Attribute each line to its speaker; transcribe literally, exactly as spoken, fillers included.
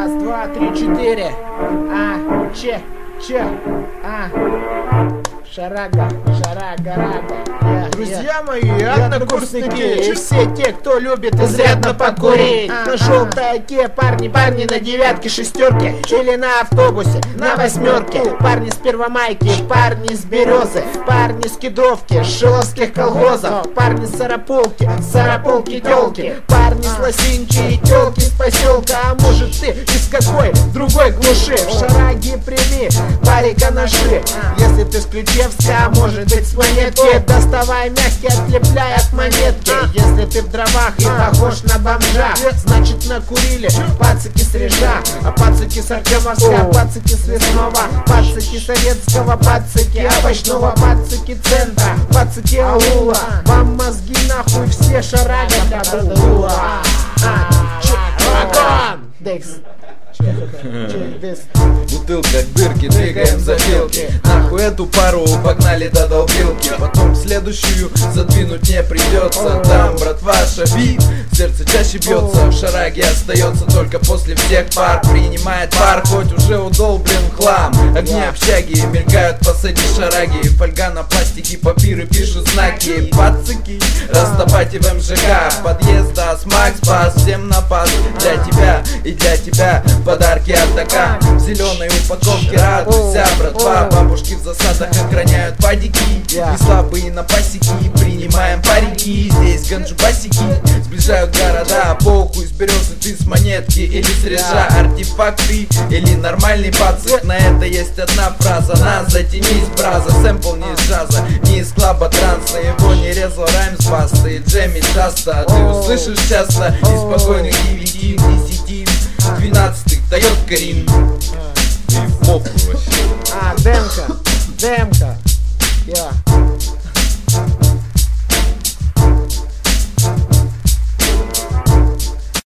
Speaker 1: Раз, два, три, четыре. А, че, че, а. Шарага, шарага, рага.
Speaker 2: Друзья мои, однокурсники,
Speaker 1: и все те, кто любит изрядно покурить. На желтой оке парни, парни на девятке, шестерке, или на автобусе, на восьмерке. Парни с Первомайки, парни с Березы, парни с Кедровки, с Шиловских колхозов, парни с Сарапулки, с Сарапулки телки, парни с Лосинчи и телки с поселка. А может ты из какой другой глуши? В шараге прими парика наши. Если ты с Ключевска, а может быть с Монетки, доставай мягкий, отлепляй от монетки. Если ты в дровах и похож на бомжа, значит накурили пацики с Режа, а пацики с Артемовска, пацики с Лесного, пацики Советского, пацики Овощного, пацики центра, пацики аула. Вам мозги нахуй все, шарага для була. Декс.
Speaker 3: Бутылка к дырке, двигаем запилки. Нахуй эту пару погнали до долбилки. Потом следующую задвинуть не придется. Там, братва, шаби, сердце чаще бьется. В шараге остается только после всех пар. Принимает пар, хоть уже удолблен хлам. Огни общаги мелькают посреди шараги. Фольга на пластике, папиры пишут знаки. Пацики, раздавайте в МЖК. Подъезда с Макс Бас, всем на пас. Для тебя и для тебя подарки от ДК. В зеленой упаковке радуйся, братва. Бабушки в засадах охраняют падики. И слабые на пасеки, принимаем парики. Здесь ганджубасики сближают города. Похуй с Березы ты с Монетки или с Режа. Артефакты или нормальный пацик. На это есть одна фраза: нас затянись, браза. Сэмпл не из джаза, не из клаба транса. Его не резал райм с бастой, джемми часто. Ты услышишь часто из спокойных девяти, десяти, двенадцатых дает Карин. И похуй вообще.
Speaker 1: А, демка, демка. Я.